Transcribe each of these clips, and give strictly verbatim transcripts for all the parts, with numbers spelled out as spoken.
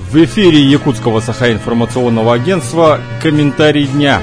В эфире Якутского Саха-информационного агентства «Комментарий дня».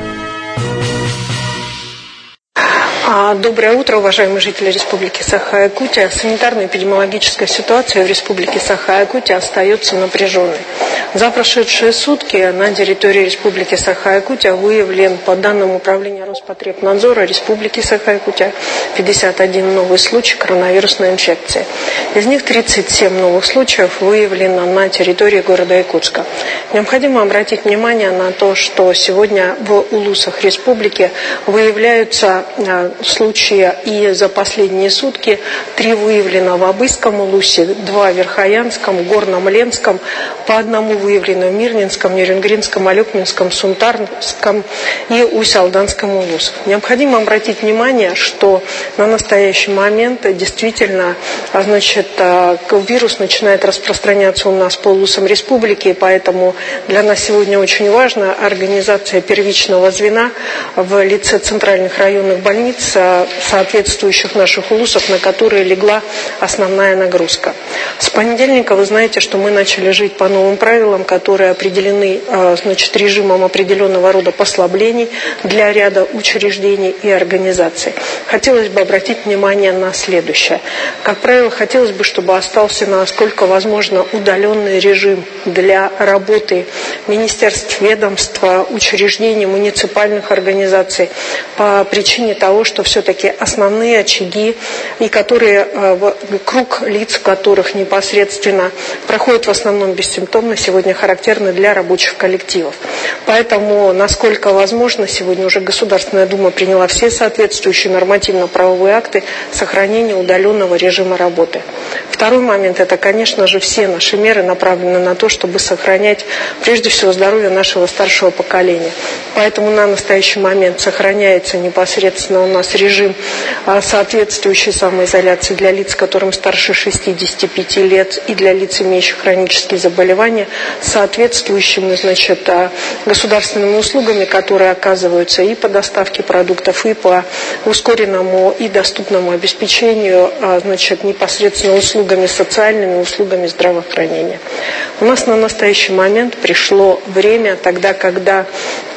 Доброе утро, уважаемые жители Республики Саха-Якутия. Санитарно-эпидемиологическая ситуация в Республике Саха-Якутия остается напряженной. За прошедшие сутки на территории Республики Саха-Якутия выявлен, по данным Управления Роспотребнадзора Республики Саха-Якутия, пятьдесят один новый случай коронавирусной инфекции. Из них тридцать семь новых случаев выявлено на территории города Якутска. Необходимо обратить внимание на то, что сегодня в улусах республики выявляются случаи, и за последние сутки три выявлено в Абыйском улусе, два в Верхоянском, Горном Ленском, по одному выявлено в Мирнинском, Нерюнгринском, Алёкминском, Сунтарском и Усть-Алданском улусах. Необходимо обратить внимание, что на настоящий момент действительно значит, вирус начинает распространяться у нас по улусам республики, и поэтому для нас сегодня очень важна организация первичного звена в лице центральных районных больниц, соответствующих наших улусов, на которые легла основная нагрузка. С понедельника вы знаете, что мы начали жить по новым правилам, которые определены значит, режимом определенного рода послаблений для ряда учреждений и организаций. Хотелось бы обратить внимание на следующее. Как правило, хотелось бы, чтобы остался насколько возможно удаленный режим для работы министерств, ведомств, учреждений, муниципальных организаций по причине того, что все-таки основные очаги, и которые, круг лиц, которых непосредственно проходят в основном бессимптомно, сегодня характерны для рабочих коллективов. Поэтому, насколько возможно, сегодня уже Государственная Дума приняла все соответствующие нормативно-правовые акты сохранения удаленного режима работы. Второй момент – это, конечно же, все наши меры направлены на то, чтобы сохранять, прежде всего, здоровье нашего старшего поколения. Поэтому на настоящий момент сохраняется непосредственно у нас режим соответствующей самоизоляции для лиц, которым старше шестидесяти пяти лет, и для лиц, имеющих хронические заболевания, соответствующими значит, государственными услугами, которые оказываются и по доставке продуктов, и по ускоренному и доступному обеспечению значит, непосредственно услугами социальными, услугами здравоохранения. У нас на настоящий момент пришло время тогда, когда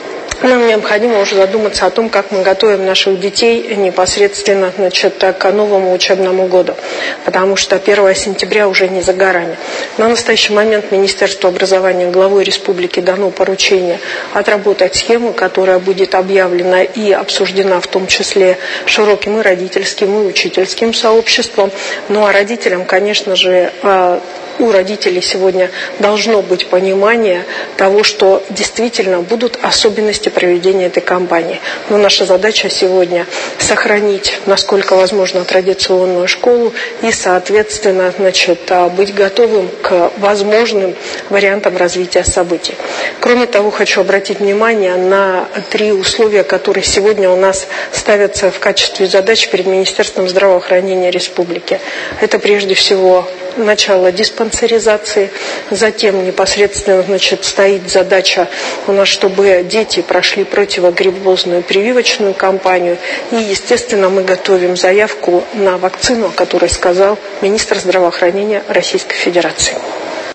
нам необходимо уже задуматься о том, как мы готовим наших детей непосредственно значит, к новому учебному году, потому что первое сентября уже не за горами. На настоящий момент Министерству образования главой республики дано поручение отработать схему, которая будет объявлена и обсуждена в том числе широким и родительским, и учительским сообществом. Ну а родителям, конечно же, у родителей сегодня должно быть понимание того, что действительно будут особенности проведения этой кампании. Но наша задача сегодня сохранить, насколько возможно, традиционную школу и, соответственно, значит, быть готовым к возможным вариантам развития событий. Кроме того, хочу обратить внимание на три условия, которые сегодня у нас ставятся в качестве задач перед Министерством здравоохранения республики. Это прежде всего начало диспансеризации, затем непосредственно значит, стоит задача у нас, чтобы дети прошли противогриппозную прививочную кампанию, и, естественно, мы готовим заявку на вакцину, о которой сказал министр здравоохранения Российской Федерации.